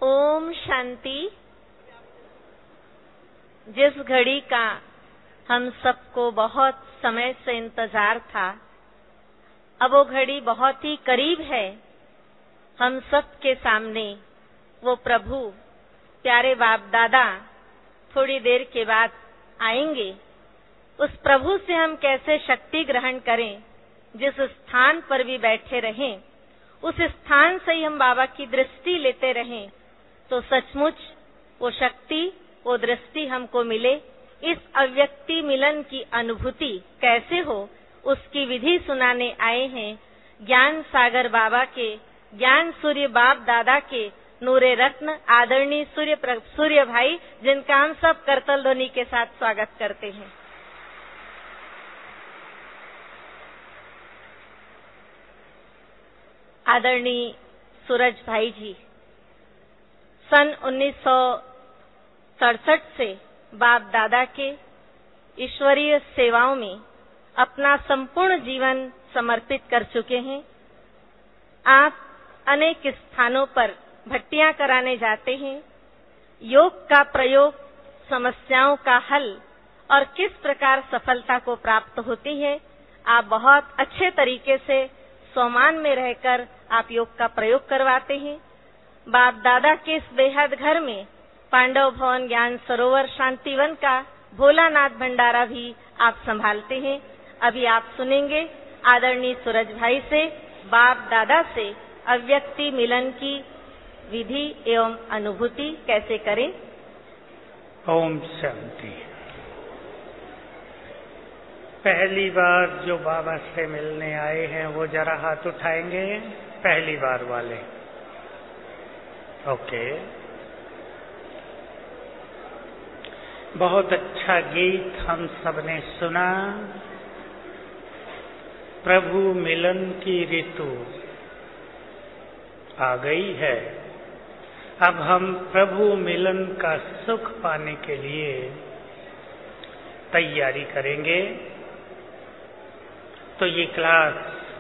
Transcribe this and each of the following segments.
ओम शांति। जिस घड़ी का हम सबको बहुत समय से इंतजार था, अब वो घड़ी बहुत ही करीब है। हम सब के सामने वो प्रभु प्यारे बाप दादा थोड़ी देर के बाद आएंगे। उस प्रभु से हम कैसे शक्ति ग्रहण करें, जिस स्थान पर भी बैठे रहें उस स्थान से ही हम बाबा की दृष्टि लेते रहें, तो सचमुच वो शक्ति वो दृष्टि हमको मिले। इस अव्यक्ति मिलन की अनुभूति कैसे हो, उसकी विधि सुनाने आए हैं ज्ञान सागर बाबा के, ज्ञान सूर्य बाप दादा के नूरे रत्न आदरणीय सूर्य भाई, जिनका हम सब करतल ध्वनि के साथ स्वागत करते हैं। आदरणीय सूरज भाई जी सन 1967 से बाप दादा के ईश्वरीय सेवाओं में अपना संपूर्ण जीवन समर्पित कर चुके हैं। आप अनेक स्थानों पर भट्टियां कराने जाते हैं। योग का प्रयोग, समस्याओं का हल और किस प्रकार सफलता को प्राप्त होती है, आप बहुत अच्छे तरीके से स्वमान में रहकर आप योग का प्रयोग करवाते हैं। बाप दादा के इस बेहद घर में पांडव भवन, ज्ञान सरोवर, शांतिवन का भोलानाथ भंडारा भी आप संभालते हैं। अभी आप सुनेंगे आदरणीय सूरज भाई से बाप दादा से अव्यक्ति मिलन की विधि एवं अनुभूति कैसे करें। ओम शांति। पहली बार जो बाबा से मिलने आए हैं वो जरा हाथ उठाएंगे, पहली बार वाले। ओके, बहुत अच्छा गीत हम सबने सुना। प्रभु मिलन की ऋतु आ गई है। अब हम प्रभु मिलन का सुख पाने के लिए तैयारी करेंगे। तो ये क्लास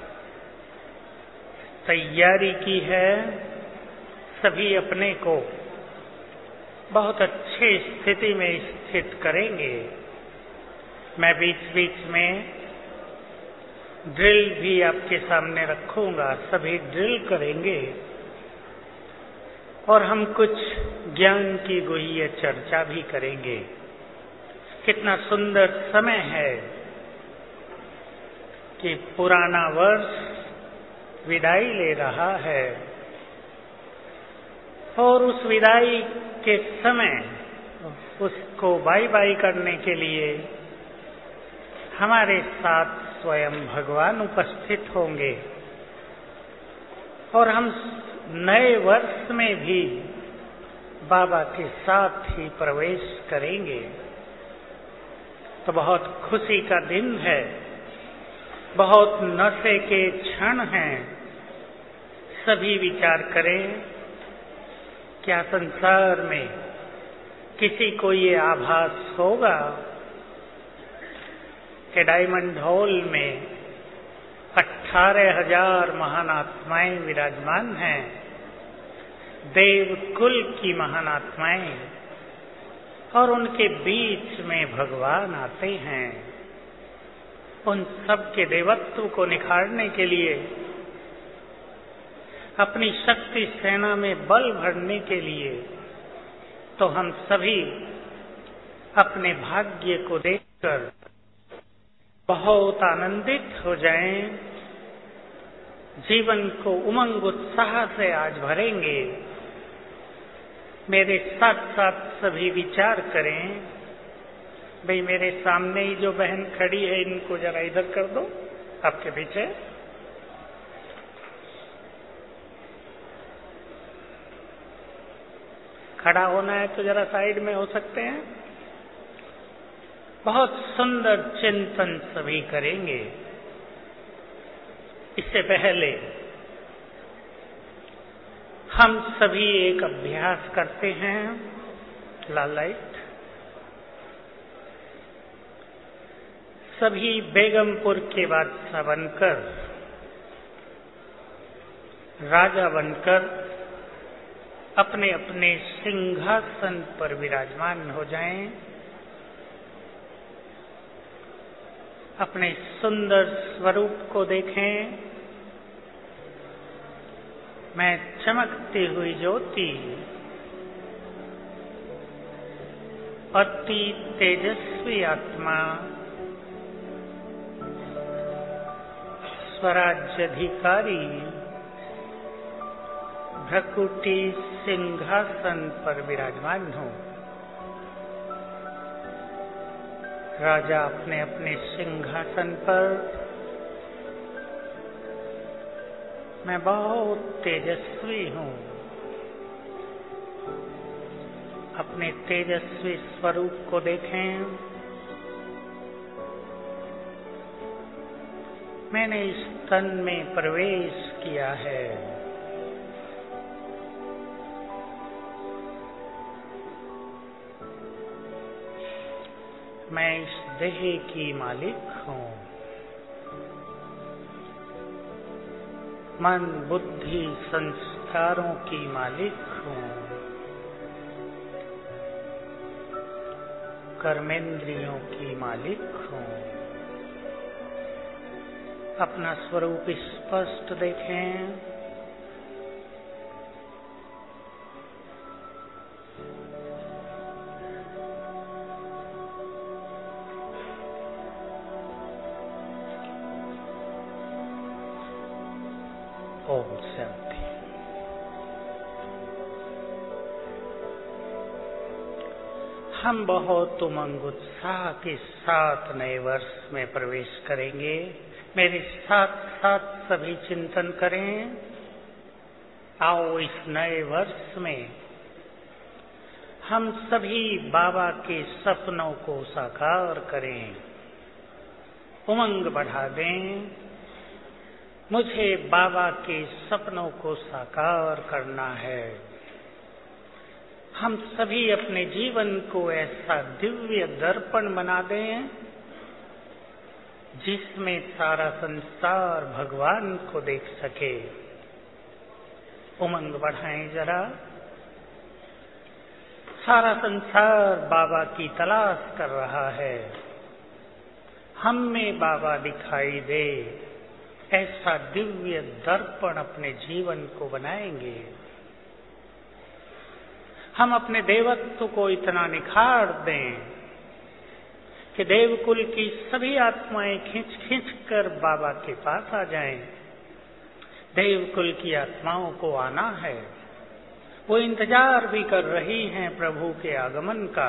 तैयारी की है। सभी अपने को बहुत अच्छी स्थिति में स्थित करेंगे। मैं बीच बीच में ड्रिल भी आपके सामने रखूंगा, सभी ड्रिल करेंगे और हम कुछ ज्ञान की गुह्य चर्चा भी करेंगे। कितना सुंदर समय है कि पुराना वर्ष विदाई ले रहा है और उस विदाई के समय उसको बाय बाय करने के लिए हमारे साथ स्वयं भगवान उपस्थित होंगे और हम नए वर्ष में भी बाबा के साथ ही प्रवेश करेंगे। तो बहुत खुशी का दिन है, बहुत नशे के क्षण हैं। सभी विचार करें, क्या संसार में किसी को ये आभास होगा कि डायमंड हॉल में 18,000 महान आत्माएं विराजमान हैं, देव कुल की महान आत्माएं, और उनके बीच में भगवान आते हैं उन सब के देवत्व को निखारने के लिए, अपनी शक्ति सेना में बल भरने के लिए। तो हम सभी अपने भाग्य को देखकर बहुत आनंदित हो जाएं, जीवन को उमंग उत्साह से आज भरेंगे। मेरे साथ साथ सभी विचार करें। भाई मेरे सामने ही जो बहन खड़ी है इनको जरा इधर कर दो, आपके पीछे। खड़ा होना है तो जरा साइड में हो सकते हैं। बहुत सुंदर चिंतन सभी करेंगे। इससे पहले हम सभी एक अभ्यास करते हैं। लाल लाइट। सभी बेगमपुर के बादशाह बनकर, राजा बनकर अपने अपने सिंहासन पर विराजमान हो जाएं। अपने सुंदर स्वरूप को देखें। मैं चमकती हुई ज्योति, अति तेजस्वी आत्मा, स्वराज्याधिकारी, भ्रकुटी सिंहासन पर विराजमान हूँ। राजा अपने अपने सिंहासन पर, मैं बहुत तेजस्वी हूँ। अपने तेजस्वी स्वरूप को देखें। मैंने इस तन में प्रवेश किया है। मैं इस देह की मालिक हूँ। मन, बुद्धि, संस्कारों की मालिक हूँ। कर्मेंद्रियों की मालिक हूँ। अपना स्वरूप स्पष्ट देखें। ओम शांति। हम बहुत उमंग उत्साह के साथ नए वर्ष में प्रवेश करेंगे। मेरे साथ साथ सभी चिंतन करें। आओ इस नए वर्ष में हम सभी बाबा के सपनों को साकार करें, उमंग बढ़ा दें। मुझे बाबा के सपनों को साकार करना है। हम सभी अपने जीवन को ऐसा दिव्य दर्पण बना दें जिसमें सारा संसार भगवान को देख सके। उमंग बढ़ाएं जरा। सारा संसार बाबा की तलाश कर रहा है। हम में बाबा दिखाई दे, ऐसा दिव्य दर्पण अपने जीवन को बनाएंगे। हम अपने देवत्व को इतना निखार दें कि देवकुल की सभी आत्माएं खींच खींच कर बाबा के पास आ जाएं। देवकुल की आत्माओं को आना है। वो इंतजार भी कर रही हैं प्रभु के आगमन का।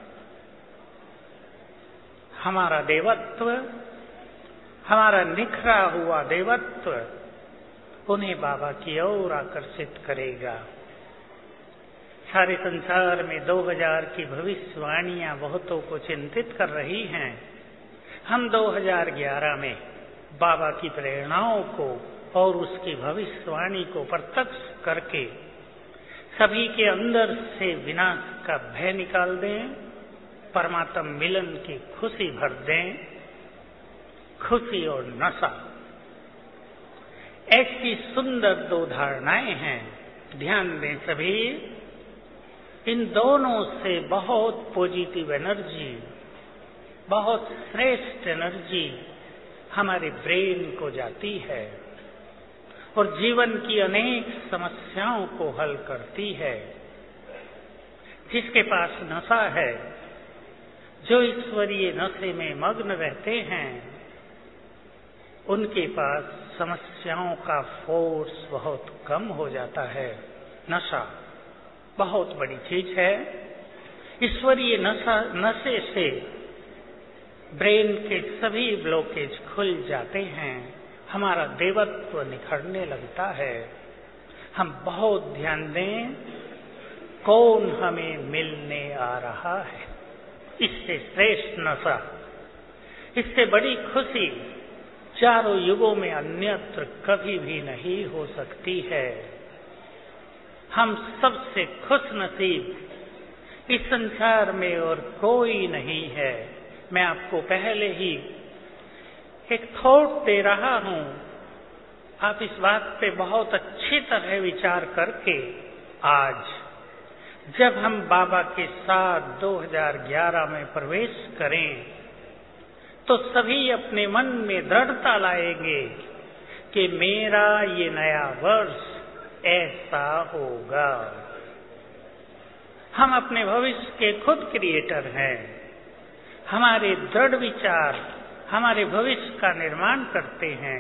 हमारा देवत्व, हमारा निखरा हुआ देवत्व उन्हें बाबा की ओर आकर्षित करेगा। सारे संसार में 2000 की भविष्यवाणियां बहुतों को चिंतित कर रही हैं। हम 2011 में बाबा की प्रेरणाओं को और उसकी भविष्यवाणी को प्रत्यक्ष करके सभी के अंदर से विनाश का भय निकाल दें, परमात्म मिलन की खुशी भर दें। खुशी और नशा, ऐसी सुंदर दो धारणाएं हैं। ध्यान दें सभी। इन दोनों से बहुत पॉजिटिव एनर्जी, बहुत श्रेष्ठ एनर्जी हमारे ब्रेन को जाती है और जीवन की अनेक समस्याओं को हल करती है। जिसके पास नशा है, जो ईश्वरीय नशे में मग्न रहते हैं, उनके पास समस्याओं का फोर्स बहुत कम हो जाता है। नशा बहुत बड़ी चीज है। ईश्वरीय नशे से ब्रेन के सभी ब्लॉकेज खुल जाते हैं। हमारा देवत्व निखरने लगता है। हम बहुत ध्यान दें कौन हमें मिलने आ रहा है। इससे श्रेष्ठ नशा, इससे बड़ी खुशी चारों युगों में अन्यत्र कभी भी नहीं हो सकती है। हम सबसे खुश नसीब इस संसार में और कोई नहीं है। मैं आपको पहले ही एक थॉट दे रहा हूं। आप इस बात पे बहुत अच्छी तरह विचार करके आज जब हम बाबा के साथ 2011 में प्रवेश करें तो सभी अपने मन में दृढ़ता लाएंगे कि मेरा ये नया वर्ष ऐसा होगा। हम अपने भविष्य के खुद क्रिएटर हैं। हमारे दृढ़ विचार हमारे भविष्य का निर्माण करते हैं।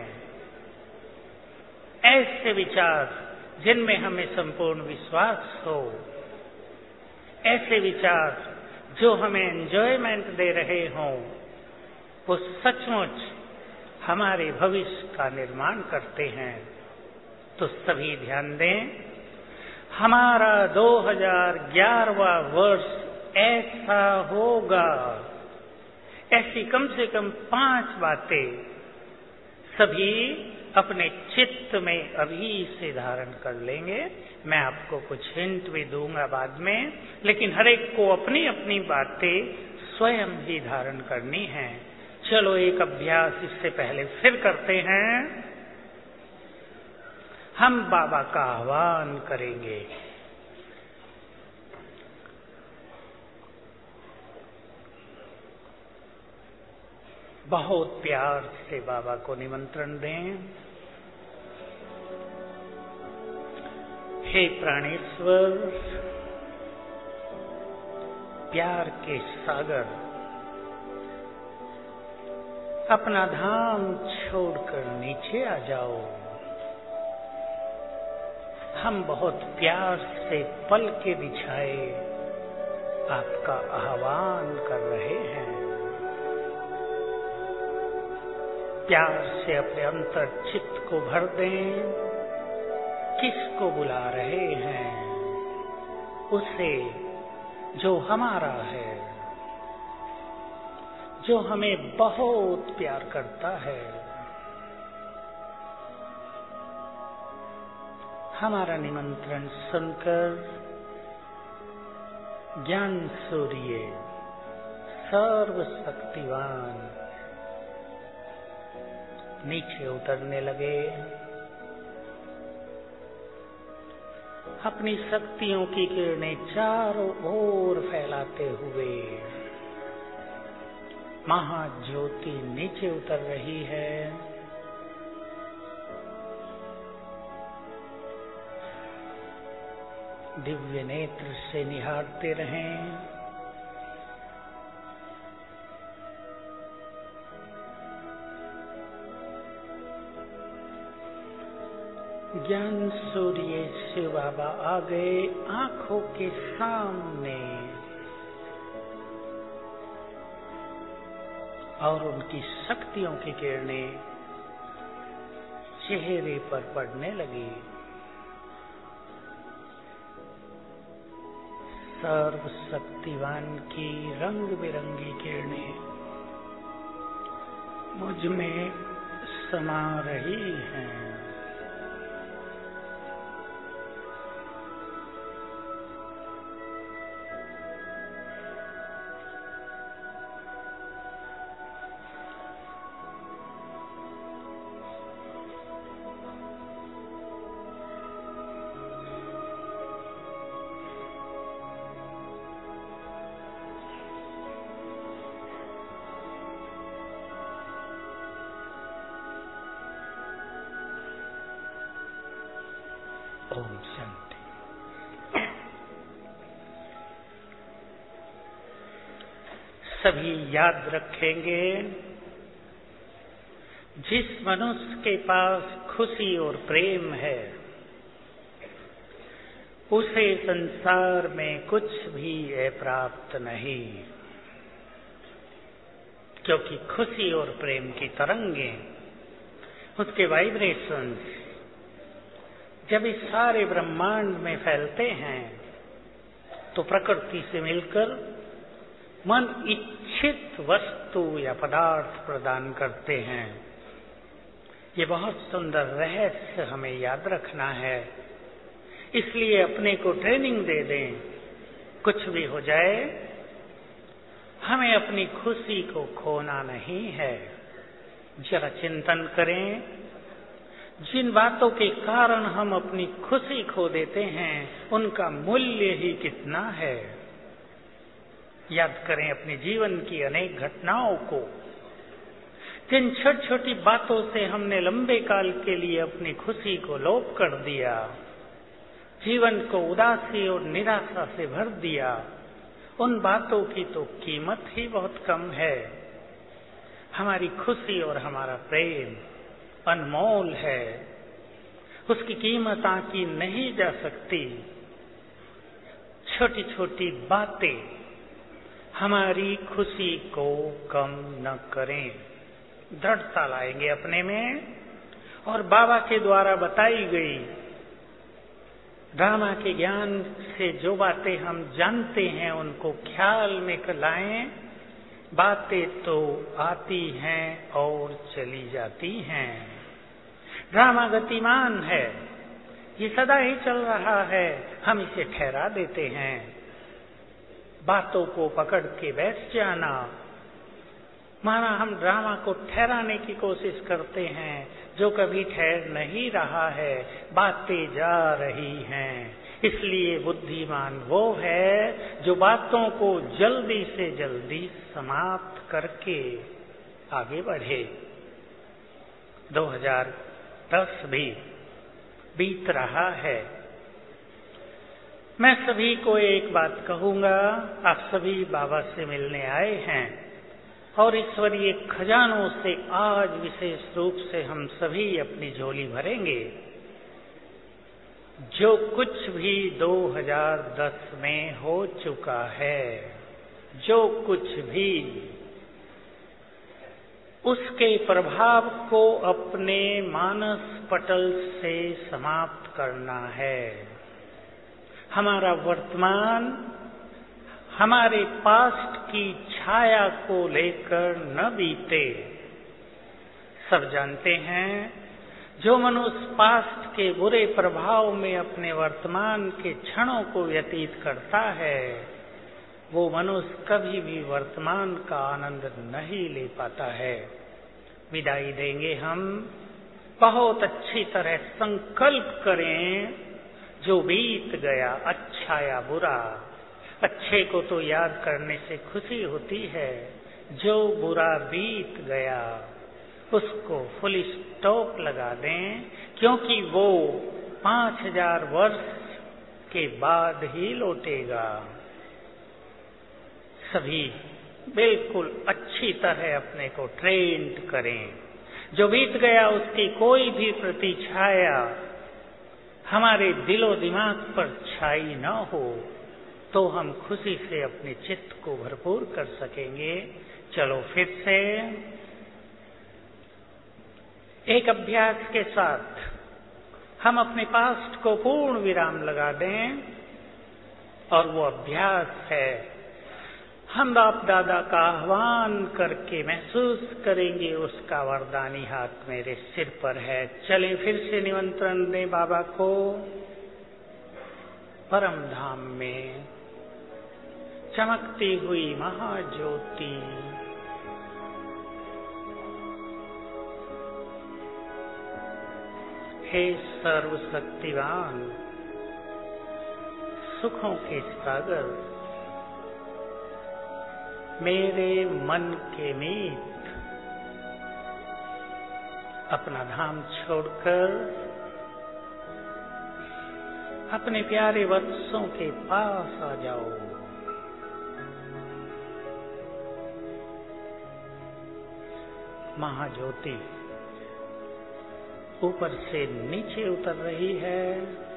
ऐसे विचार जिनमें हमें संपूर्ण विश्वास हो, ऐसे विचार जो हमें एंजॉयमेंट दे रहे हों, वो सचमुच हमारे भविष्य का निर्माण करते हैं। तो सभी ध्यान दें, हमारा 2011वां वर्ष ऐसा होगा। ऐसी कम से कम 5 बातें सभी अपने चित्त में अभी से धारण कर लेंगे। मैं आपको कुछ हिंट भी दूंगा बाद में, लेकिन हर एक को अपनी अपनी बातें स्वयं ही धारण करनी है। चलो एक अभ्यास इससे पहले फिर करते हैं। हम बाबा का आह्वान करेंगे। बहुत प्यार से बाबा को निमंत्रण दें। हे प्राणेश्वर, प्यार के सागर, अपना धाम छोड़कर नीचे आ जाओ। हम बहुत प्यार से पल के बिछाए आपका आह्वान कर रहे हैं। प्यार से अपने अंतर चित्त को भर दें। किसको बुला रहे हैं? उसे जो हमारा है, जो हमें बहुत प्यार करता है। हमारा निमंत्रण सुनकर ज्ञान सूर्य सर्वशक्तिवान नीचे उतरने लगे। अपनी शक्तियों की किरणें चारों ओर फैलाते हुए महाज्योति नीचे उतर रही है। दिव्य नेत्र से निहारते रहें। ज्ञान सूर्य शिव बाबा आ गए आंखों के सामने, और उनकी शक्तियों की किरणें चेहरे पर पड़ने लगी। सर्वशक्तिवान की रंग बिरंगी किरणें मुझ में समा रही हैं। ओम शांति। सभी याद रखेंगे, जिस मनुष्य के पास खुशी और प्रेम है उसे संसार में कुछ भी अप्राप्त नहीं, क्योंकि खुशी और प्रेम की तरंगें, उसके वाइब्रेशंस जब इस सारे ब्रह्मांड में फैलते हैं तो प्रकृति से मिलकर मन इच्छित वस्तु या पदार्थ प्रदान करते हैं। ये बहुत सुंदर रहस्य हमें याद रखना है। इसलिए अपने को ट्रेनिंग दे दें, कुछ भी हो जाए हमें अपनी खुशी को खोना नहीं है। जरा चिंतन करें, जिन बातों के कारण हम अपनी खुशी खो देते हैं, उनका मूल्य ही कितना है। याद करें अपने जीवन की अनेक घटनाओं को, जिन छोटी छोटी बातों से हमने लंबे काल के लिए अपनी खुशी को लोप कर दिया, जीवन को उदासी और निराशा से भर दिया। उन बातों की तो कीमत ही बहुत कम है। हमारी खुशी और हमारा प्रेम अनमोल है, उसकी कीमत आंकी नहीं जा सकती। छोटी छोटी बातें हमारी खुशी को कम न करें, दृढ़ता लाएंगे अपने में। और बाबा के द्वारा बताई गई ड्रामा के ज्ञान से जो बातें हम जानते हैं, उनको ख्याल में लाएं। बातें तो आती हैं और चली जाती हैं। ड्रामा गतिमान है, ये सदा ही चल रहा है, हम इसे ठहरा देते हैं। बातों को पकड़ के बैठ जाना, माना हम ड्रामा को ठहराने की कोशिश करते हैं, जो कभी ठहर नहीं रहा है, बातें जा रही हैं। इसलिए बुद्धिमान वो है जो बातों को जल्दी से जल्दी समाप्त करके आगे बढ़े। 2010 भी बीत रहा है। मैं सभी को एक बात कहूंगा, आप सभी बाबा से मिलने आए हैं और ईश्वरीय खजानों से आज विशेष रूप से हम सभी अपनी झोली भरेंगे। जो कुछ भी 2010 में हो चुका है, जो कुछ भी, उसके प्रभाव को अपने मानस पटल से समाप्त करना है। हमारा वर्तमान हमारे पास्ट की छाया को लेकर न बीते। सब जानते हैं, जो मनुष्य पास्ट के बुरे प्रभाव में अपने वर्तमान के क्षणों को व्यतीत करता है, वो मनुष्य कभी भी वर्तमान का आनंद नहीं ले पाता है। विदाई देंगे हम, बहुत अच्छी तरह संकल्प करें, जो बीत गया, अच्छा या बुरा। अच्छे को तो याद करने से खुशी होती है, जो बुरा बीत गया उसको फुल स्टॉप लगा दें, क्योंकि वो 5000 वर्ष के बाद ही लौटेगा। सभी बिल्कुल अच्छी तरह अपने को ट्रेंड करें। जो बीत गया उसकी कोई भी प्रतिछाया हमारे दिलो दिमाग पर छाई न हो, तो हम खुशी से अपने चित्त को भरपूर कर सकेंगे। चलो फिर से एक अभ्यास के साथ हम अपने पास्ट को पूर्ण विराम लगा दें, और वो अभ्यास है, हम बाप दादा का आह्वान करके महसूस करेंगे उसका वरदानी हाथ मेरे सिर पर है। चले फिर से निमंत्रण दें बाबा को। परम धाम में चमकती हुई महाज्योति, हे सर्वशक्तिवान, सुखों के सागर, मेरे मन के मीत, अपना धाम छोड़कर अपने प्यारे वत्सों के पास आ जाओ। महाज्योति ऊपर से नीचे उतर रही है,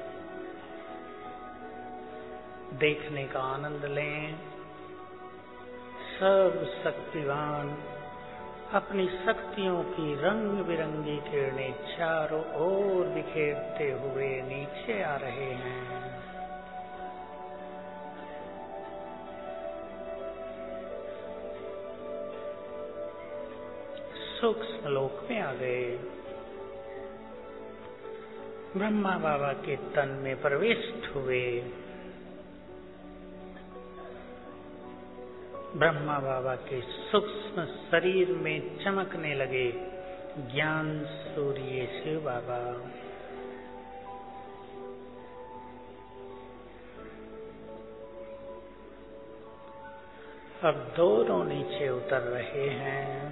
देखने का आनंद लें। सर्वशक्तिवान अपनी शक्तियों की रंग बिरंगी किरणें चारों ओर बिखेरते हुए नीचे आ रहे हैं। सूक्ष्म लोक में आ गए। ब्रह्मा बाबा के तन में प्रविष्ट हुए। ब्रह्मा बाबा के सूक्ष्म शरीर में चमकने लगे। ज्ञान सूर्य शिव बाबा, अब दोनों नीचे उतर रहे हैं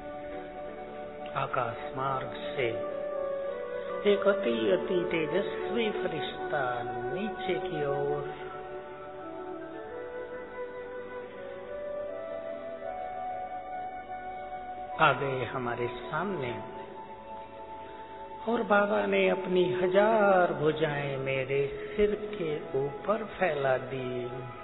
आकाश मार्ग से। एक अति तेजस्वी फरिश्ता नीचे की ओर आ गए हमारे सामने, और बाबा ने अपनी 1000 भुजाएं मेरे सिर के ऊपर फैला दी।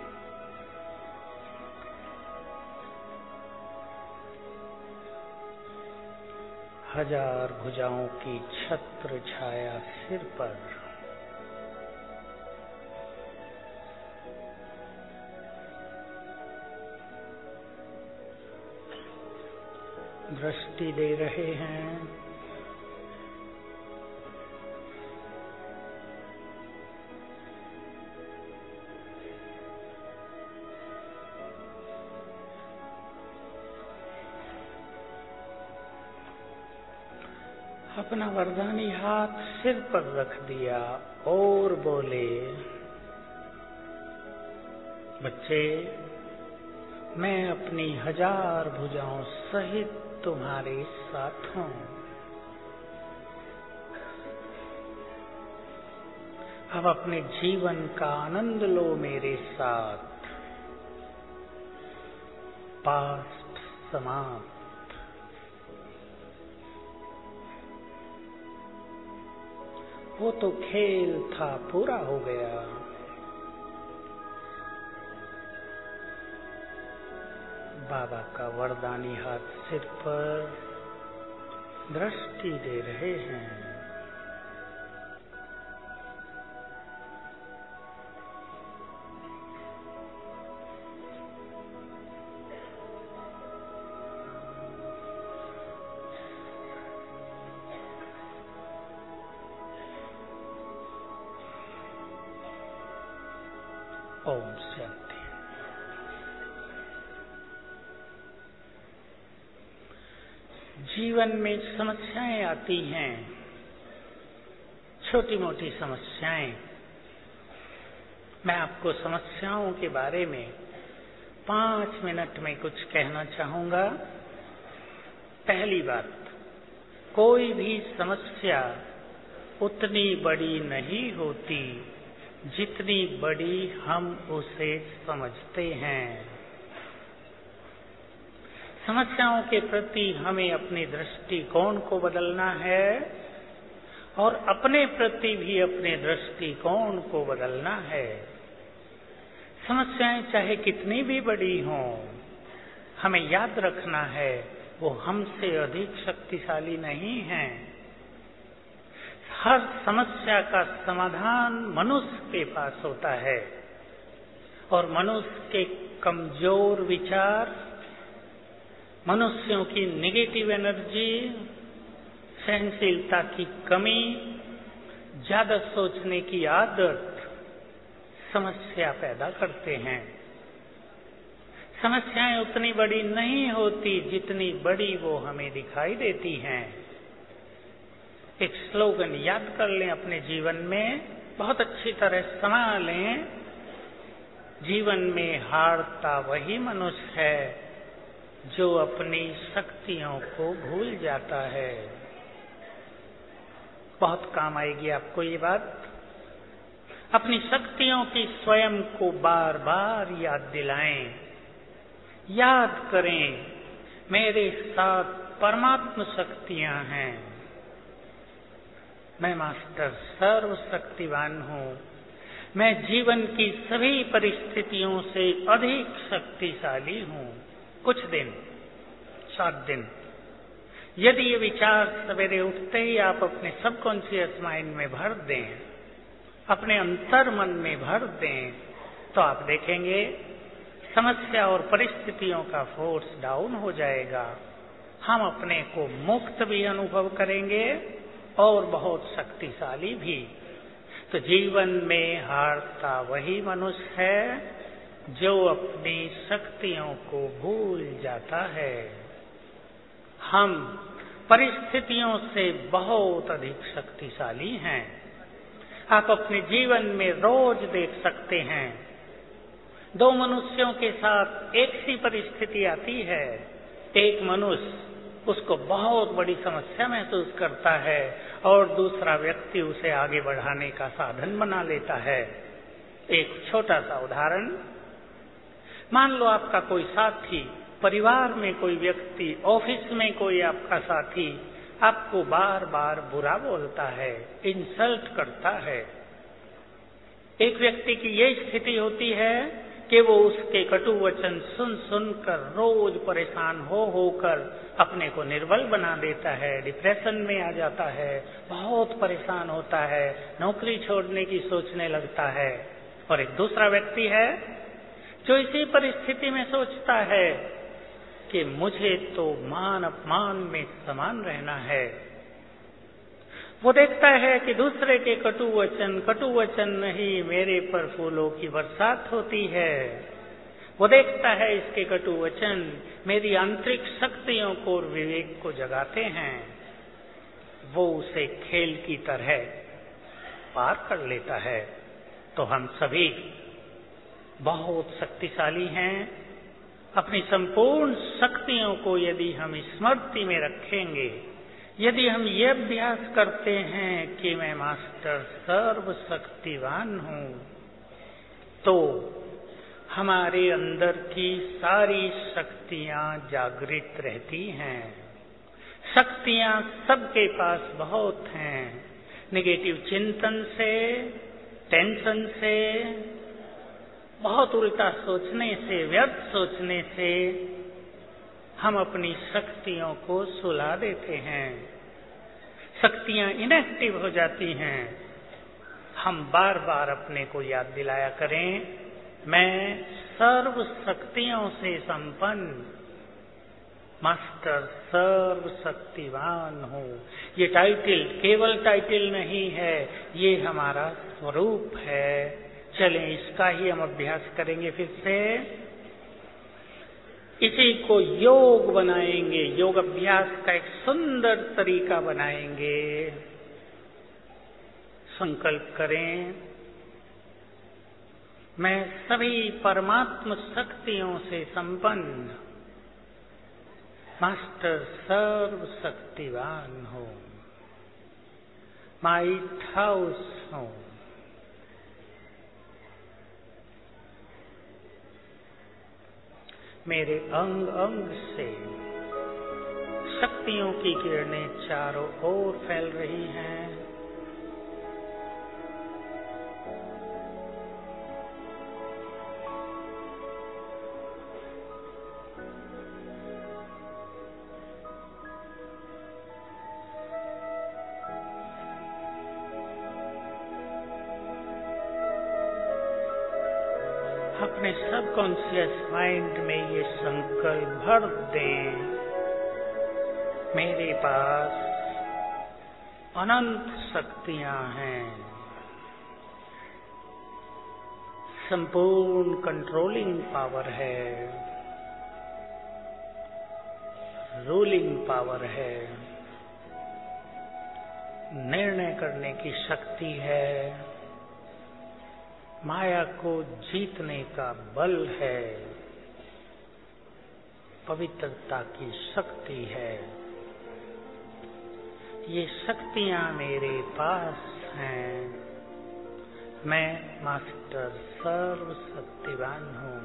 हजार भुजाओं की छत्र छाया सिर पर। दृष्टि दे रहे हैं। अपना वरदानी हाथ सिर पर रख दिया और बोले, बच्चे, मैं अपनी 1000 भुजाओं सहित तुम्हारे साथ हूं। अब अपने जीवन का आनंद लो मेरे साथ। पास्ट समाप्त। वो तो खेल था, पूरा हो गया। बाबा का वरदानी हाथ सिर पर, दृष्टि दे रहे हैं। ओम शांति। जीवन में समस्याएं आती हैं, छोटी मोटी समस्याएं। मैं आपको समस्याओं के बारे में 5 मिनट में कुछ कहना चाहूंगा। पहली बात, कोई भी समस्या उतनी बड़ी नहीं होती जितनी बड़ी हम उसे समझते हैं। समस्याओं के प्रति हमें अपने दृष्टिकोण को बदलना है और अपने प्रति भी अपने दृष्टिकोण को बदलना है। समस्याएं चाहे कितनी भी बड़ी हों, हमें याद रखना है वो हमसे अधिक शक्तिशाली नहीं हैं। हर समस्या का समाधान मनुष्य के पास होता है और मनुष्य के कमजोर विचार, मनुष्यों की नेगेटिव एनर्जी, सहनशीलता की कमी, ज्यादा सोचने की आदत समस्या पैदा करते हैं। समस्याएं उतनी बड़ी नहीं होती जितनी बड़ी वो हमें दिखाई देती हैं। एक स्लोगन याद कर लें, अपने जीवन में बहुत अच्छी तरह समा लें। जीवन में हारता वही मनुष्य है जो अपनी शक्तियों को भूल जाता है। बहुत काम आएगी आपको ये बात। अपनी शक्तियों की स्वयं को बार बार याद दिलाएं। याद करें, मेरे साथ परमात्म शक्तियां हैं। मैं मास्टर सर्वशक्तिवान हूं। मैं जीवन की सभी परिस्थितियों से अधिक शक्तिशाली हूं। कुछ दिन, 7 दिन, यदि ये विचार सवेरे उठते ही आप अपने सबकॉन्शियस माइंड में भर दें, अपने अंतर मन में भर दें, तो आप देखेंगे समस्या और परिस्थितियों का फोर्स डाउन हो जाएगा। हम अपने को मुक्त भी अनुभव करेंगे और बहुत शक्तिशाली भी। तो जीवन में हारता वही मनुष्य है जो अपनी शक्तियों को भूल जाता है। हम परिस्थितियों से बहुत अधिक शक्तिशाली हैं। आप अपने जीवन में रोज देख सकते हैं, दो मनुष्यों के साथ एक सी परिस्थिति आती है। एक मनुष्य उसको बहुत बड़ी समस्या महसूस करता है और दूसरा व्यक्ति उसे आगे बढ़ाने का साधन बना लेता है। एक छोटा सा उदाहरण, मान लो आपका कोई साथी, परिवार में कोई व्यक्ति, ऑफिस में कोई आपका साथी आपको बार बार बुरा बोलता है, इंसल्ट करता है। एक व्यक्ति की ये स्थिति होती है कि वो उसके कटु वचन सुन सुनकर रोज परेशान होकर अपने को निर्बल बना देता है, डिप्रेशन में आ जाता है, बहुत परेशान होता है, नौकरी छोड़ने की सोचने लगता है। और एक दूसरा व्यक्ति है जो इसी परिस्थिति में सोचता है कि मुझे तो मान अपमान में समान रहना है। वो देखता है कि दूसरे के कटु वचन नहीं, मेरे पर फूलों की बरसात होती है। वो देखता है इसके कटु वचन मेरी आंतरिक शक्तियों को और विवेक को जगाते हैं। वो उसे खेल की तरह पार कर लेता है। तो हम सभी बहुत शक्तिशाली हैं। अपनी संपूर्ण शक्तियों को यदि हम स्मृति में रखेंगे, यदि हम ये अभ्यास करते हैं कि मैं मास्टर सर्वशक्तिवान हूं, तो हमारे अंदर की सारी शक्तियां जागृत रहती हैं। शक्तियां सबके पास बहुत हैं। नेगेटिव चिंतन से, टेंशन से, बहुत उल्टा सोचने से, व्यर्थ सोचने से हम अपनी शक्तियों को सुला देते हैं। शक्तियां इनएक्टिव हो जाती हैं। हम बार बार अपने को याद दिलाया करें, मैं सर्व शक्तियों से संपन्न मास्टर सर्वशक्तिवान हूँ। ये टाइटल केवल टाइटल नहीं है, ये हमारा स्वरूप है। चलें इसका ही हम अभ्यास करेंगे फिर से। इसी को योग बनाएंगे, योग अभ्यास का एक सुंदर तरीका बनाएंगे। संकल्प करें, मैं सभी परमात्म शक्तियों से संपन्न मास्टर सर्वशक्तिवान हूँ। माइट हाउस हूँ। मेरे अंग अंग से शक्तियों की किरणें चारों ओर फैल रही हैं। अपने सबकॉन्शियस माइंड में ये संकल्प भर दें, मेरे पास अनंत शक्तियां हैं। संपूर्ण कंट्रोलिंग पावर है, रूलिंग पावर है, निर्णय करने की शक्ति है, माया को जीतने का बल है, पवित्रता की शक्ति है। ये शक्तियां मेरे पास हैं। मैं मास्टर सर्वशक्तिवान हूँ।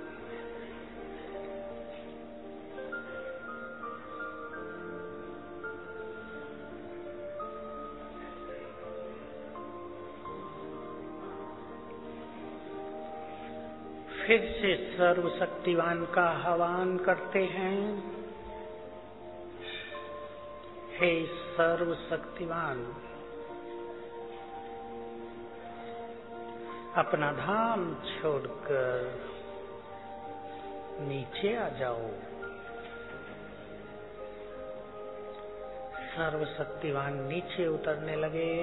फिर से सर्वशक्तिवान का आह्वान करते हैं। हे सर्वशक्तिवान, अपना धाम छोड़कर नीचे आ जाओ। सर्वशक्तिवान नीचे उतरने लगे।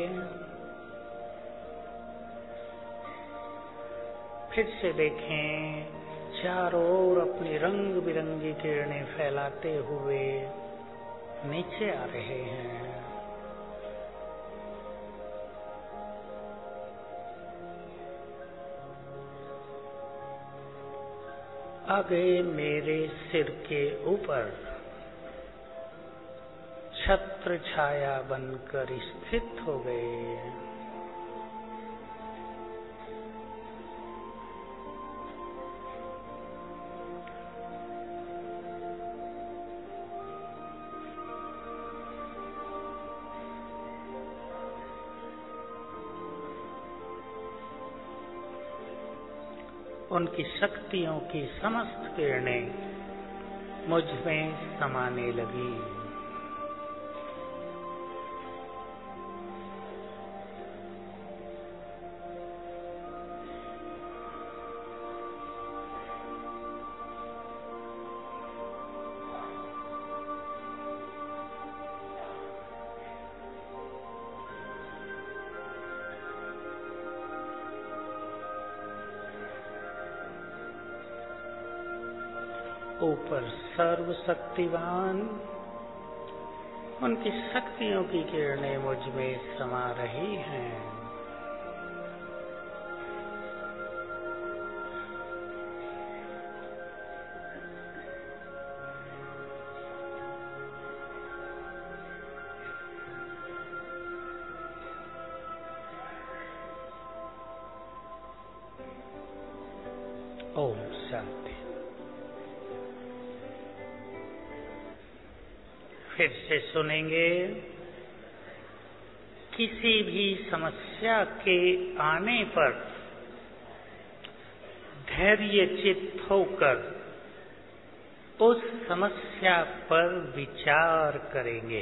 फिर से देखें, चारों ओर अपनी रंग बिरंगी किरणें फैलाते हुए नीचे आ रहे हैं। आगे मेरे सिर के ऊपर छत्र छाया बनकर स्थित हो गए। उनकी शक्तियों की समस्त किरणें मुझ में समाने लगी। ऊपर सर्वशक्तिवान उनकी शक्तियों की किरणें मुझ में समा रही हैं। ओम शांति। फिर से सुनेंगे। किसी भी समस्या के आने पर धैर्य चित्त होकर उस समस्या पर विचार करेंगे।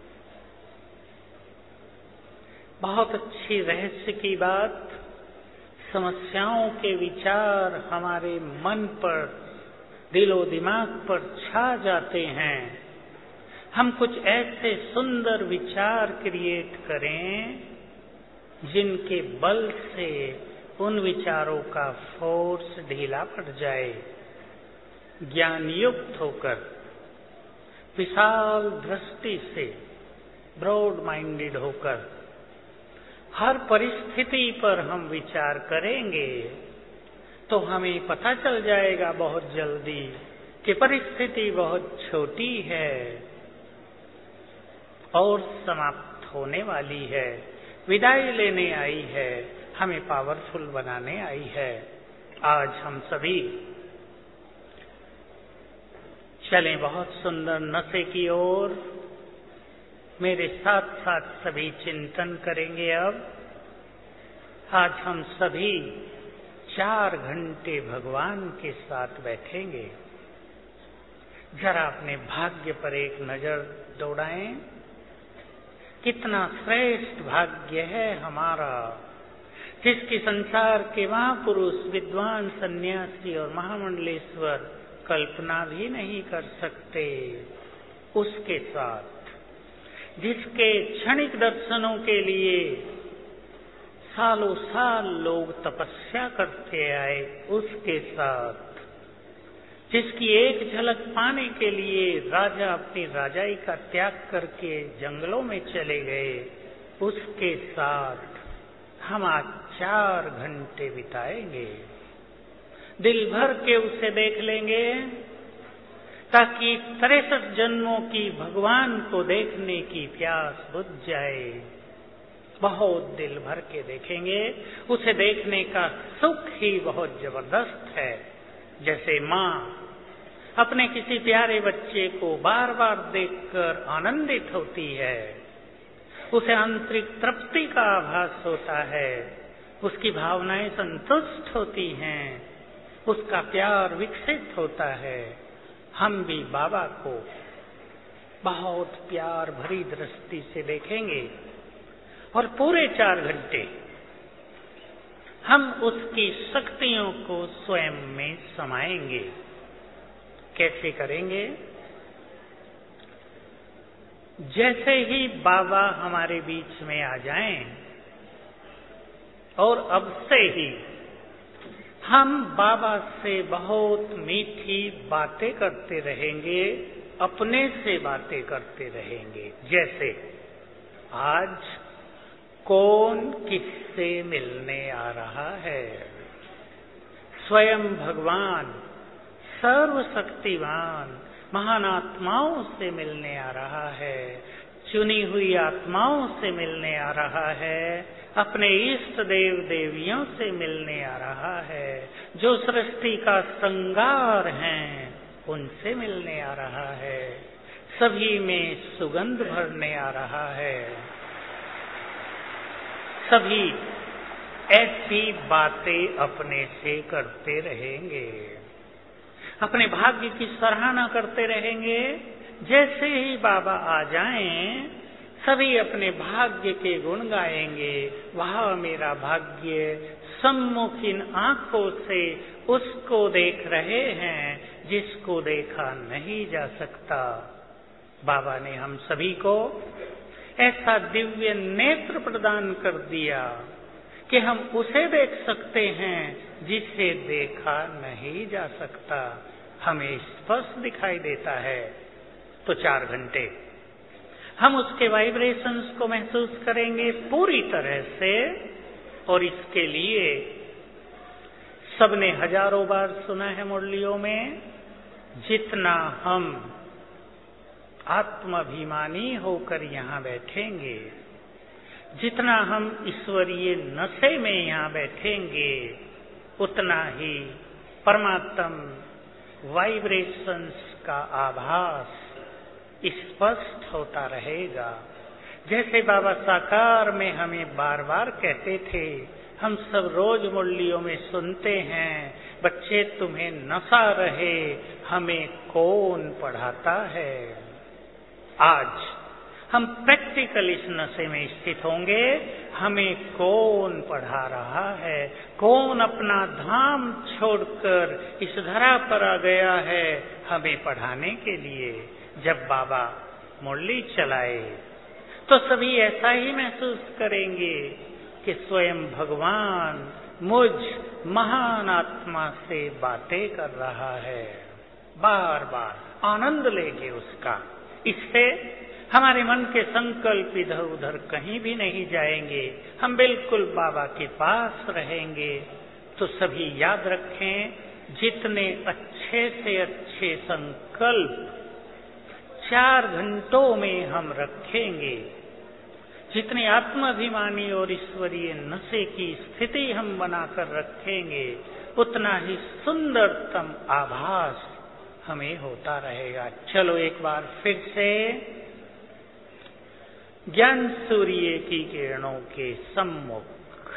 बहुत अच्छी रहस्य की बात, समस्याओं के विचार हमारे मन पर, दिलो दिमाग पर छा जाते हैं। हम कुछ ऐसे सुंदर विचार क्रिएट करें जिनके बल से उन विचारों का फोर्स ढीला पड़ जाए। ज्ञान युक्त होकर, विशाल दृष्टि से, ब्रॉड माइंडेड होकर हर परिस्थिति पर हम विचार करेंगे तो हमें पता चल जाएगा बहुत जल्दी कि परिस्थिति बहुत छोटी है और समाप्त होने वाली है, विदाई लेने आई है, हमें पावरफुल बनाने आई है। आज हम सभी चलें बहुत सुंदर नशे की ओर। मेरे साथ साथ सभी चिंतन करेंगे। अब आज हम सभी 4 घंटे भगवान के साथ बैठेंगे। जरा अपने भाग्य पर एक नजर दौड़ाएं। कितना श्रेष्ठ भाग्य है हमारा, जिसकी संसार के महापुरुष, विद्वान, सन्यासी और महामंडलेश्वर कल्पना भी नहीं कर सकते। उसके साथ जिसके क्षणिक दर्शनों के लिए सालों साल लोग तपस्या करते आए, उसके साथ जिसकी एक झलक पाने के लिए राजा अपनी राजाई का त्याग करके जंगलों में चले गए, उसके साथ हम आज 4 घंटे बिताएंगे। दिल भर के उसे देख लेंगे ताकि 63 जन्मों की भगवान को देखने की प्यास बुझ जाए। बहुत दिल भर के देखेंगे। उसे देखने का सुख ही बहुत जबरदस्त है। जैसे माँ अपने किसी प्यारे बच्चे को बार बार देखकर आनंदित होती है, उसे आंतरिक तृप्ति का आभास होता है, उसकी भावनाएं संतुष्ट होती हैं, उसका प्यार विकसित होता है। हम भी बाबा को बहुत प्यार भरी दृष्टि से देखेंगे और पूरे 4 घंटे हम उसकी शक्तियों को स्वयं में समाएंगे। कैसे करेंगे? जैसे ही बाबा हमारे बीच में आ जाएं और अब से ही हम बाबा से बहुत मीठी बातें करते रहेंगे अपने से बातें करते रहेंगे। जैसे आज कौन किससे मिलने आ रहा है? स्वयं भगवान सर्वशक्तिवान महान आत्माओं से मिलने आ रहा है, चुनी हुई आत्माओं से मिलने आ रहा है, अपने इष्ट देव देवियों से मिलने आ रहा है, जो सृष्टि का श्रृंगार हैं उनसे मिलने आ रहा है, सभी में सुगंध भरने आ रहा है। सभी ऐसी बातें अपने से करते रहेंगे, अपने भाग्य की सराहना करते रहेंगे। जैसे ही बाबा आ जाएं, सभी अपने भाग्य के गुण गाएंगे। वह मेरा भाग्य, सम्मुख इन आंखों से उसको देख रहे हैं जिसको देखा नहीं जा सकता। बाबा ने हम सभी को ऐसा दिव्य नेत्र प्रदान कर दिया कि हम उसे देख सकते हैं जिसे देखा नहीं जा सकता। हमें स्पष्ट दिखाई देता है तो 4 घंटे हम उसके वाइब्रेशंस को महसूस करेंगे पूरी तरह से। और इसके लिए सबने हजारों बार सुना है मुरलियों में, जितना हम आत्माभिमानी होकर यहाँ बैठेंगे, जितना हम ईश्वरीय नशे में यहाँ बैठेंगे, उतना ही परमात्म वाइब्रेशंस का आभास स्पष्ट होता रहेगा। जैसे बाबा साकार में हमें बार बार कहते थे, हम सब रोज मुरलियों में सुनते हैं, बच्चे तुम्हें नशा रहे, हमें कौन पढ़ाता है। आज हम प्रैक्टिकल इस नशे में स्थित होंगे, हमें कौन पढ़ा रहा है, कौन अपना धाम छोड़कर इस धरा पर आ गया है हमें पढ़ाने के लिए। जब बाबा मुरली चलाए तो सभी ऐसा ही महसूस करेंगे कि स्वयं भगवान मुझ महान आत्मा से बातें कर रहा है। बार बार आनंद लेंगे उसका। इससे हमारे मन के संकल्प इधर उधर कहीं भी नहीं जाएंगे, हम बिल्कुल बाबा के पास रहेंगे। तो सभी याद रखें, जितने अच्छे से अच्छे संकल्प 4 घंटों में हम रखेंगे, जितनी आत्माभिमानी और ईश्वरीय नशे की स्थिति हम बनाकर रखेंगे, उतना ही सुंदरतम आभास हमें होता रहेगा। चलो एक बार फिर से ज्ञान सूर्य की किरणों के सम्मुख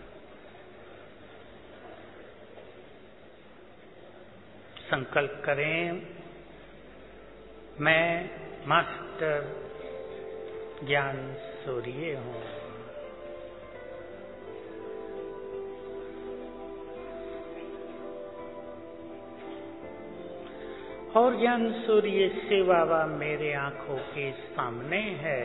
संकल्प करें, मैं मास्टर ज्ञान सूर्य हूँ। और ज्ञान सूर्य से बाबा मेरे आंखों के सामने है।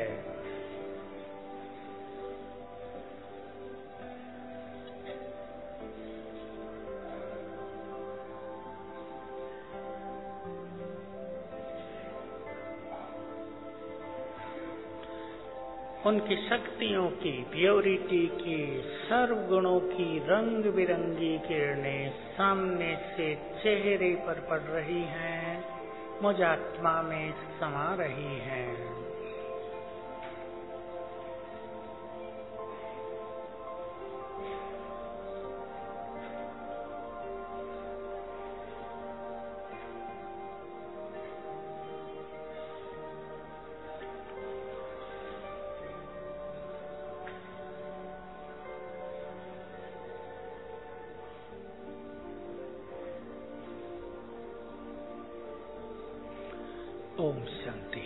उनकी शक्तियों की, प्योरिटी की, सर्व गुणों की रंग बिरंगी किरणें सामने से चेहरे पर पड़ रही हैं, मुझ आत्मा में समा रही हैं। ओम शांति।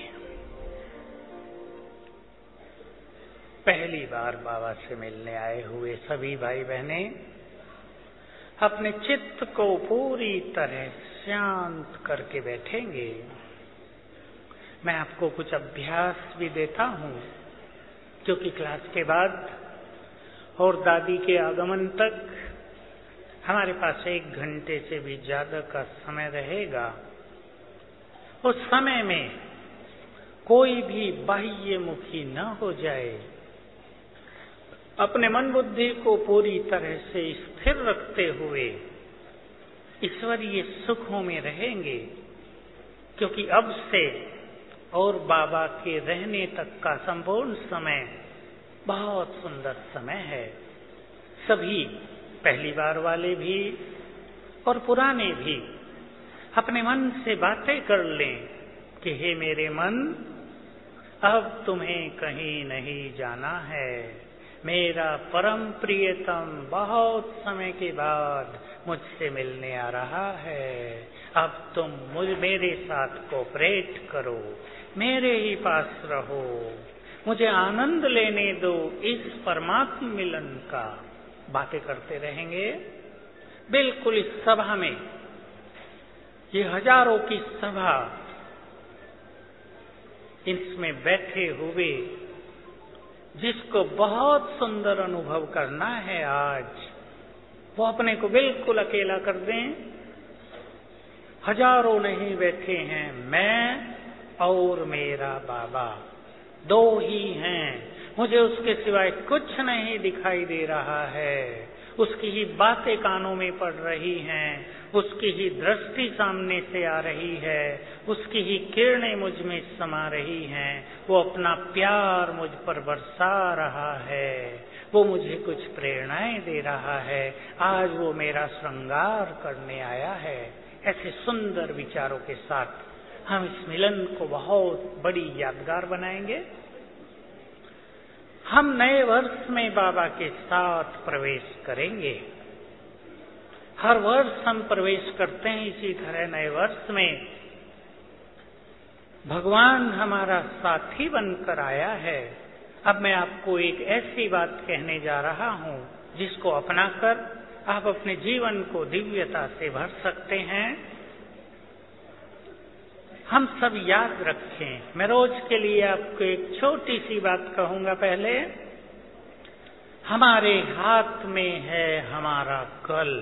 पहली बार बाबा से मिलने आए हुए सभी भाई बहनें अपने चित्त को पूरी तरह शांत करके बैठेंगे। मैं आपको कुछ अभ्यास भी देता हूँ, क्योंकि क्लास के बाद और दादी के आगमन तक हमारे पास 1 घंटे से भी ज्यादा का समय रहेगा। उस समय में कोई भी बाह्यमुखी न हो जाए, अपने मन बुद्धि को पूरी तरह से स्थिर रखते हुए ईश्वरीय सुखों में रहेंगे, क्योंकि अब से और बाबा के रहने तक का संपूर्ण समय बहुत सुंदर समय है। सभी पहली बार वाले भी और पुराने भी अपने मन से बातें कर लें कि हे मेरे मन, अब तुम्हें कहीं नहीं जाना है। मेरा परम प्रियतम बहुत समय के बाद मुझसे मिलने आ रहा है। अब तुम मेरे साथ कोऑपरेट करो, मेरे ही पास रहो, मुझे आनंद लेने दो इस परमात्म मिलन का। बातें करते रहेंगे। बिल्कुल इस सभा में, ये हजारों की सभा, इसमें बैठे हुए जिसको बहुत सुंदर अनुभव करना है आज, वो अपने को बिल्कुल अकेला कर दें। हजारों नहीं बैठे हैं, मैं और मेरा बाबा दो ही हैं। मुझे उसके सिवाय कुछ नहीं दिखाई दे रहा है। उसकी ही बातें कानों में पड़ रही हैं, उसकी ही दृष्टि सामने से आ रही है, उसकी ही किरणें मुझ में समा रही हैं। वो अपना प्यार मुझ पर बरसा रहा है, वो मुझे कुछ प्रेरणाएं दे रहा है। आज वो मेरा श्रृंगार करने आया है। ऐसे सुंदर विचारों के साथ हम इस मिलन को बहुत बड़ी यादगार बनाएंगे। हम नए वर्ष में बाबा के साथ प्रवेश करेंगे। हर वर्ष हम प्रवेश करते हैं, इसी तरह नए वर्ष में भगवान हमारा साथी बनकर आया है। अब मैं आपको एक ऐसी बात कहने जा रहा हूं जिसको अपनाकर आप अपने जीवन को दिव्यता से भर सकते हैं। हम सब याद रखें। मैं रोज के लिए आपको एक छोटी सी बात कहूंगा। पहले, हमारे हाथ में है हमारा कल।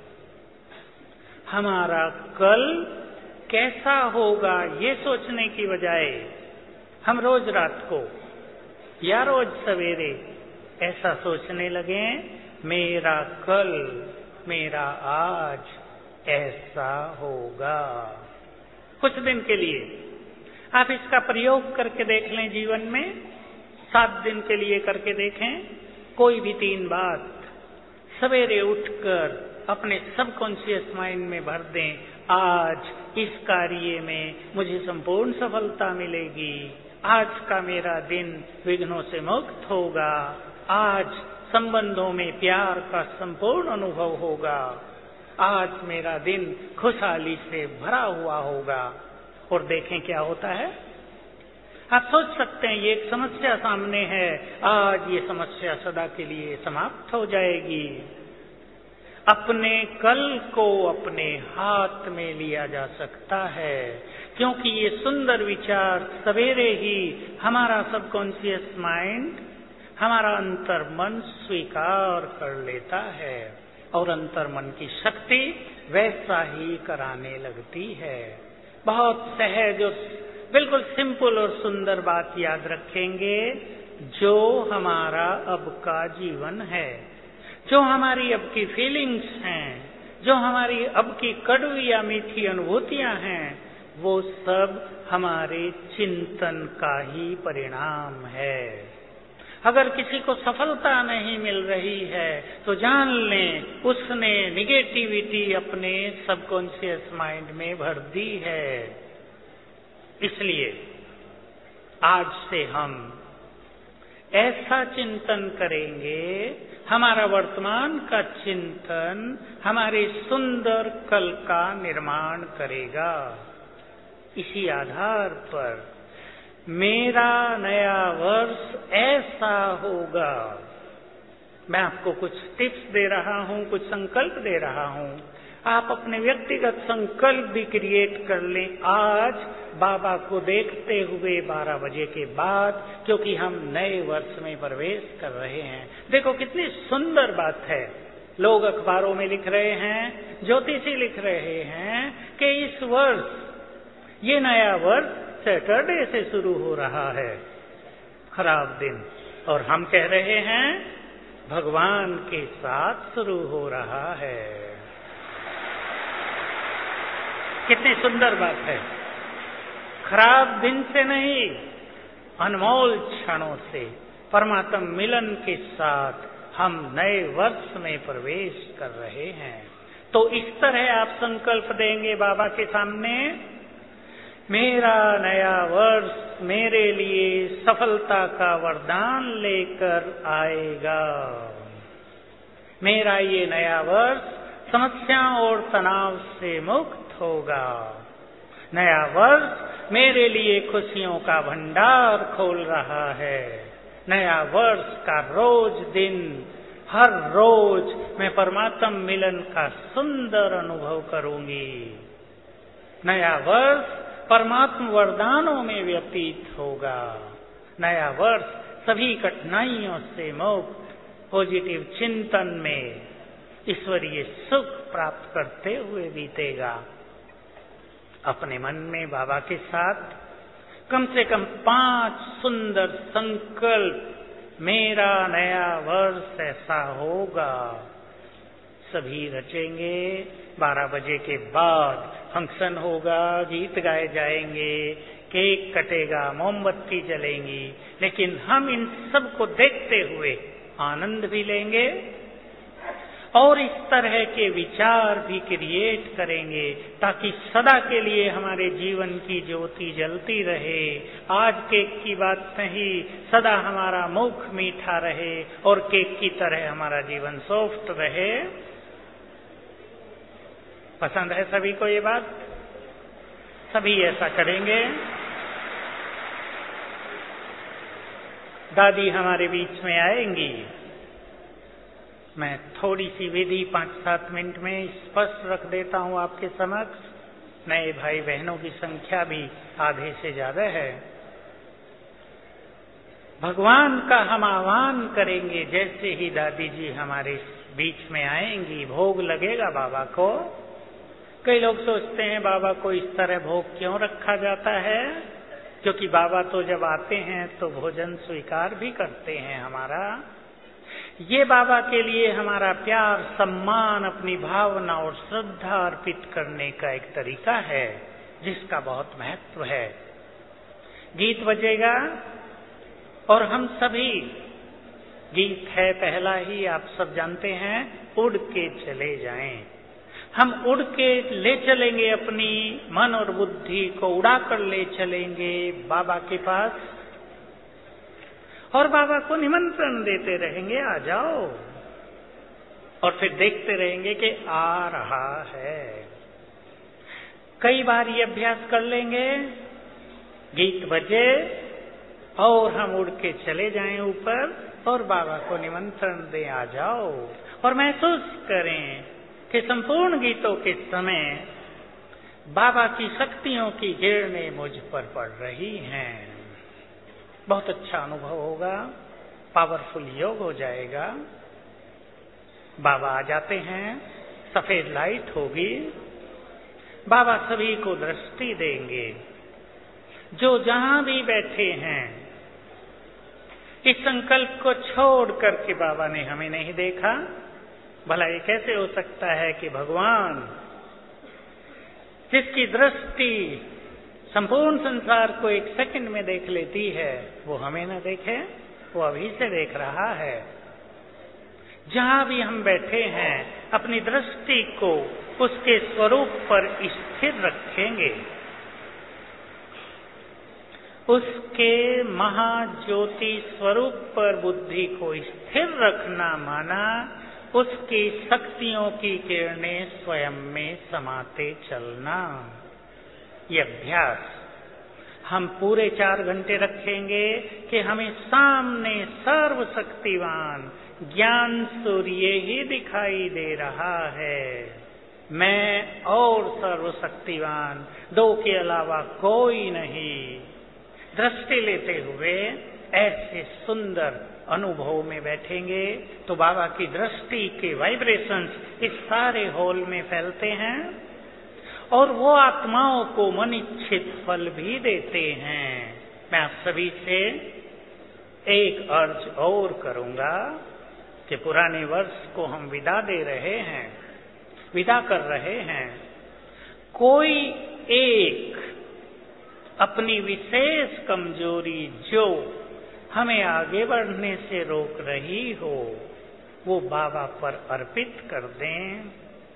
हमारा कल कैसा होगा ये सोचने की बजाय हम रोज रात को या रोज सवेरे ऐसा सोचने लगे, मेरा कल, मेरा आज ऐसा होगा। कुछ दिन के लिए आप इसका प्रयोग करके देख लें जीवन में। 7 दिन के लिए करके देखें। कोई भी 3 बात सवेरे उठकर अपने सबकॉन्शियस माइंड में भर दें। आज इस कार्य में मुझे संपूर्ण सफलता मिलेगी। आज का मेरा दिन विघ्नों से मुक्त होगा। आज संबंधों में प्यार का संपूर्ण अनुभव होगा। आज मेरा दिन खुशहाली से भरा हुआ होगा। और देखें क्या होता है। आप सोच सकते हैं ये एक समस्या सामने है, आज ये समस्या सदा के लिए समाप्त हो जाएगी। अपने कल को अपने हाथ में लिया जा सकता है, क्योंकि ये सुंदर विचार सवेरे ही हमारा सबकॉन्शियस माइंड, हमारा अंतर मन स्वीकार कर लेता है और अंतर मन की शक्ति वैसा ही कराने लगती है। बहुत सहज और बिल्कुल सिंपल और सुंदर बात याद रखेंगे। जो हमारा अब का जीवन है, जो हमारी अब की फीलिंग्स हैं, जो हमारी अब की कड़वी या मीठी अनुभूतियां हैं, वो सब हमारे चिंतन का ही परिणाम है। अगर किसी को सफलता नहीं मिल रही है तो जान लें उसने निगेटिविटी अपने सबकॉन्शियस माइंड में भर दी है। इसलिए आज से हम ऐसा चिंतन करेंगे, हमारा वर्तमान का चिंतन हमारे सुंदर कल का निर्माण करेगा। इसी आधार पर मेरा नया वर्ष ऐसा होगा। मैं आपको कुछ टिप्स दे रहा हूं, कुछ संकल्प दे रहा हूं। आप अपने व्यक्तिगत संकल्प भी क्रिएट कर लें आज बाबा को देखते हुए 12 बजे के बाद, क्योंकि हम नए वर्ष में प्रवेश कर रहे हैं। देखो कितनी सुंदर बात है। लोग अखबारों में लिख रहे हैं, ज्योतिषी लिख रहे हैं कि इस वर्ष ये नया वर्ष सैटरडे से शुरू हो रहा है, खराब दिन, और हम कह रहे हैं भगवान के साथ शुरू हो रहा है। कितनी सुंदर बात है। खराब दिन से नहीं, अनमोल क्षणों से परमात्मा मिलन के साथ हम नए वर्ष में प्रवेश कर रहे हैं। तो इस तरह आप संकल्प देंगे बाबा के सामने, मेरा नया वर्ष मेरे लिए सफलता का वरदान लेकर आएगा। मेरा ये नया वर्ष समस्याओं और तनाव से मुक्त होगा। नया वर्ष मेरे लिए खुशियों का भंडार खोल रहा है। नया वर्ष का रोज दिन, हर रोज मैं परमात्मा मिलन का सुंदर अनुभव करूंगी। नया वर्ष परमात्मा वरदानों में व्यतीत होगा। नया वर्ष सभी कठिनाइयों से मुक्त, पॉजिटिव चिंतन में ईश्वरीय सुख प्राप्त करते हुए बीतेगा। अपने मन में बाबा के साथ कम से कम 5 सुंदर संकल्प, मेरा नया वर्ष ऐसा होगा, सभी रचेंगे। 12 बजे के बाद फंक्शन होगा, गीत गाए जाएंगे, केक कटेगा, मोमबत्ती जलेंगी, लेकिन हम इन सब को देखते हुए आनंद भी लेंगे और इस तरह के विचार भी क्रिएट करेंगे ताकि सदा के लिए हमारे जीवन की ज्योति जलती रहे। आज केक की बात नहीं, सदा हमारा मुख मीठा रहे और केक की तरह हमारा जीवन सॉफ्ट रहे। पसंद है सभी को ये बात? सभी ऐसा करेंगे। दादी हमारे बीच में आएंगी। मैं थोड़ी सी विधि 5-7 मिनट में स्पष्ट रख देता हूं आपके समक्ष। नए भाई बहनों की संख्या भी आधे से ज्यादा है। भगवान का हम आह्वान करेंगे जैसे ही दादी जी हमारे बीच में आएंगी। भोग लगेगा बाबा को। कई लोग सोचते हैं बाबा को इस तरह भोग क्यों रखा जाता है, क्योंकि बाबा तो जब आते हैं तो भोजन स्वीकार भी करते हैं हमारा। ये बाबा के लिए हमारा प्यार, सम्मान, अपनी भावना और श्रद्धा अर्पित करने का एक तरीका है जिसका बहुत महत्व है। गीत बजेगा और हम सभी, गीत है पहला ही, आप सब जानते हैं, उड़ के चले जाएं। हम उड़ के ले चलेंगे, अपनी मन और बुद्धि को उड़ा कर ले चलेंगे बाबा के पास और बाबा को निमंत्रण देते रहेंगे, आ जाओ, और फिर देखते रहेंगे कि आ रहा है। कई बार ये अभ्यास कर लेंगे, गीत बजे और हम उड़ के चले जाएं ऊपर और बाबा को निमंत्रण दें, आ जाओ, और महसूस करें कि संपूर्ण गीतों के समय बाबा की शक्तियों की किरणें मुझ पर पड़ रही हैं। बहुत अच्छा अनुभव होगा, पावरफुल योग हो जाएगा। बाबा आ जाते हैं, सफेद लाइट होगी, बाबा सभी को दृष्टि देंगे। जो जहां भी बैठे हैं, इस संकल्प को छोड़ करके बाबा ने हमें नहीं देखा। भला ये कैसे हो सकता है कि भगवान जिसकी दृष्टि संपूर्ण संसार को एक सेकंड में देख लेती है, वो हमें न देखे? वो अभी से देख रहा है। जहां भी हम बैठे हैं, अपनी दृष्टि को उसके स्वरूप पर स्थिर रखेंगे। उसके महाज्योति स्वरूप पर बुद्धि को स्थिर रखना माना उसकी शक्तियों की किरणें स्वयं में समाते चलना। ये अभ्यास हम पूरे 4 घंटे रखेंगे कि हमें सामने सर्वशक्तिवान ज्ञान सूर्य ही दिखाई दे रहा है। मैं और सर्वशक्तिवान, 2 के अलावा कोई नहीं। दृष्टि लेते हुए ऐसे सुंदर अनुभव में बैठेंगे तो बाबा की दृष्टि के वाइब्रेशंस इस सारे हॉल में फैलते हैं और वो आत्माओं को मनिच्छित फल भी देते हैं। मैं आप सभी से एक अर्ज और करूंगा कि पुराने वर्ष को हम विदा दे रहे हैं, विदा कर रहे हैं। कोई एक अपनी विशेष कमजोरी जो हमें आगे बढ़ने से रोक रही हो, वो बाबा पर अर्पित कर दें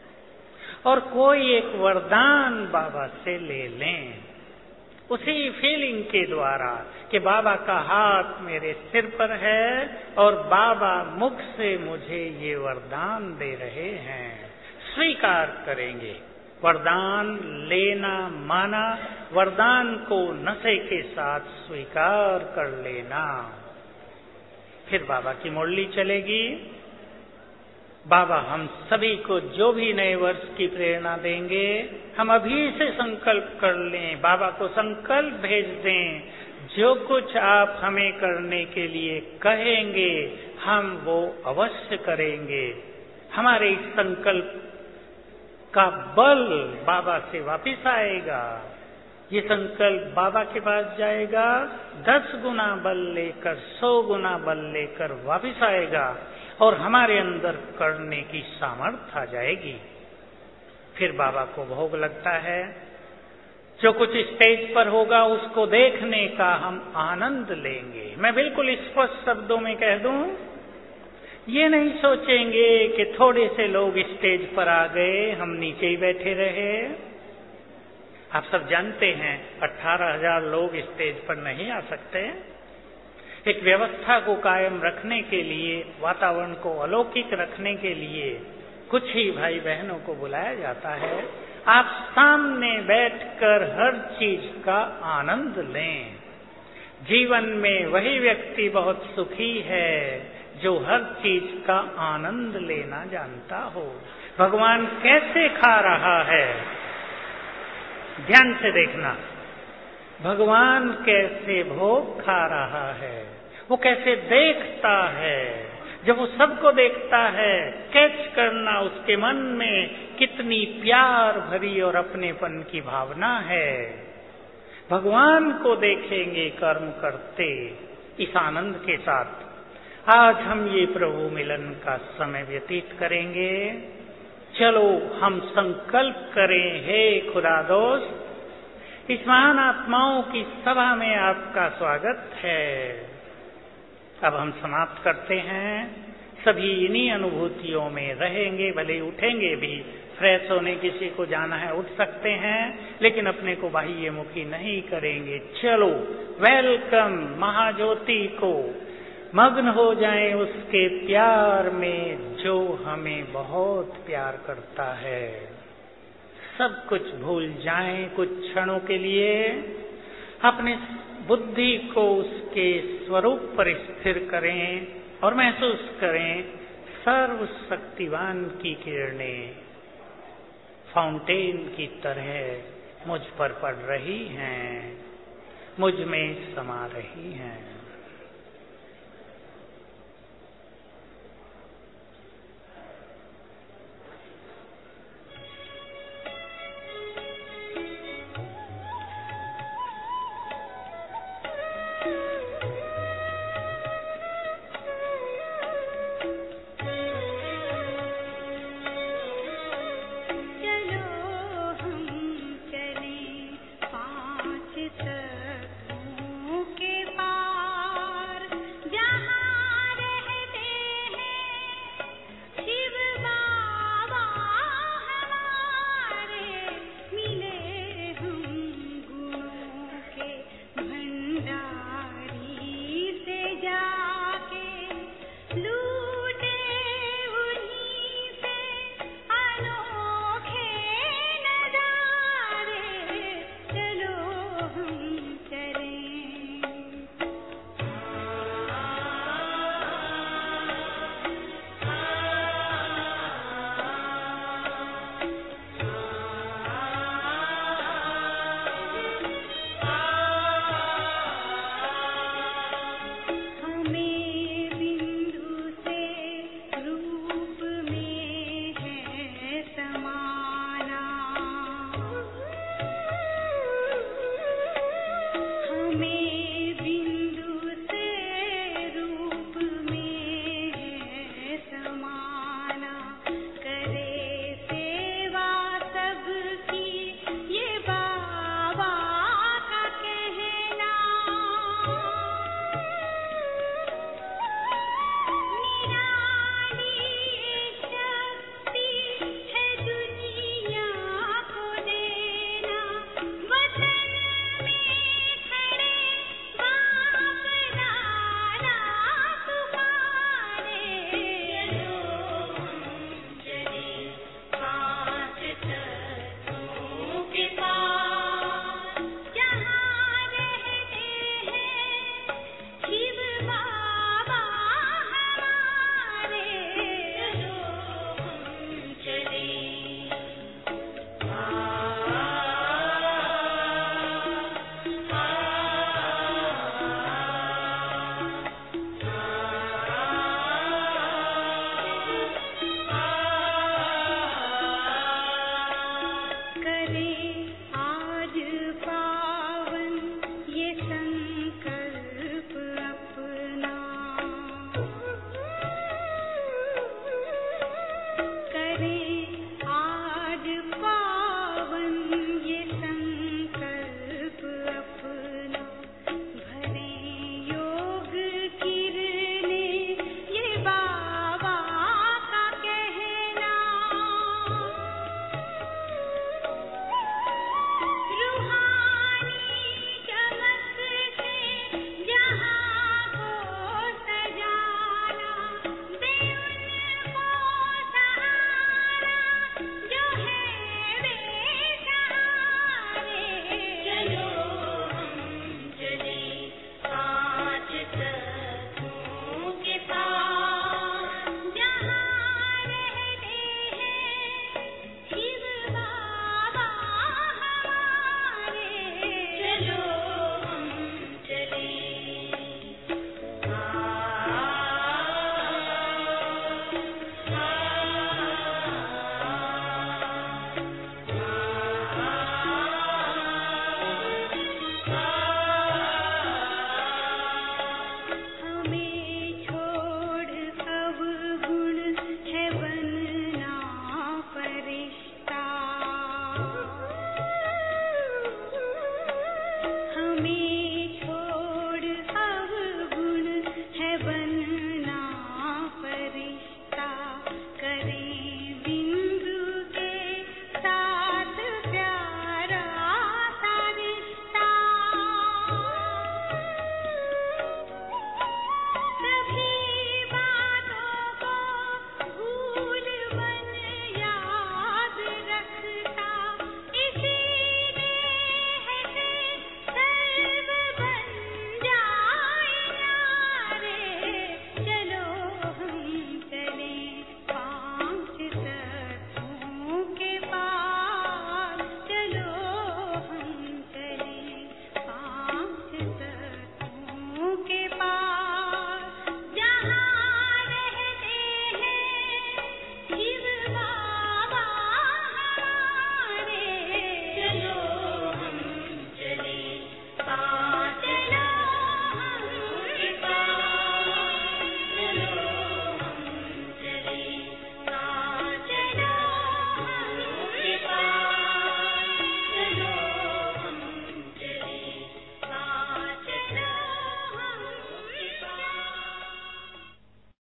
और कोई एक वरदान बाबा से ले लें, उसी फीलिंग के द्वारा कि बाबा का हाथ मेरे सिर पर है और बाबा मुख से मुझे ये वरदान दे रहे हैं। स्वीकार करेंगे, वरदान लेना माना, वरदान को नशे के साथ स्वीकार कर लेना। फिर बाबा की मुरली चलेगी। बाबा हम सभी को जो भी नए वर्ष की प्रेरणा देंगे, हम अभी से संकल्प कर लें, बाबा को संकल्प भेज दें। जो कुछ आप हमें करने के लिए कहेंगे, हम वो अवश्य करेंगे। हमारे इस संकल्प का बल बाबा से वापिस आएगा। ये संकल्प बाबा के पास जाएगा, 10 गुना बल लेकर, 100 गुना बल लेकर वापिस आएगा और हमारे अंदर करने की सामर्थ्य आ जाएगी। फिर बाबा को भोग लगता है। जो कुछ स्टेज पर होगा उसको देखने का हम आनंद लेंगे। मैं बिल्कुल स्पष्ट शब्दों में कह दूं, ये नहीं सोचेंगे कि थोड़े से लोग स्टेज पर आ गए, हम नीचे ही बैठे रहे। आप सब जानते हैं 18,000 लोग स्टेज पर नहीं आ सकते। एक व्यवस्था को कायम रखने के लिए, वातावरण को अलौकिक रखने के लिए कुछ ही भाई बहनों को बुलाया जाता है। आप सामने बैठकर हर चीज का आनंद लें। जीवन में वही व्यक्ति बहुत सुखी है जो हर चीज का आनंद लेना जानता हो। भगवान कैसे खा रहा है, ध्यान से देखना। भगवान कैसे भोग खा रहा है, वो कैसे देखता है। जब वो सबको देखता है, कैच करना उसके मन में कितनी प्यार भरी और अपनेपन की भावना है। भगवान को देखेंगे कर्म करते इस आनंद के साथ। आज हम ये प्रभु मिलन का समय व्यतीत करेंगे। चलो हम संकल्प करें, हे खुदा दोस्त, इस महान आत्माओं की सभा में आपका स्वागत है। अब हम समाप्त करते हैं। सभी इन्हीं अनुभूतियों में रहेंगे, भले उठेंगे भी। फ्रेश होने किसी को जाना है उठ सकते हैं, लेकिन अपने को बाह्य मुखी नहीं करेंगे। चलो वेलकम महाज्योति को, मग्न हो जाएं उसके प्यार में जो हमें बहुत प्यार करता है। सब कुछ भूल जाएं कुछ क्षणों के लिए, अपने बुद्धि को उसके स्वरूप पर स्थिर करें और महसूस करें सर्वशक्तिवान की किरणें फाउंटेन की तरह मुझ पर पड़ रही हैं, मुझ में समा रही हैं।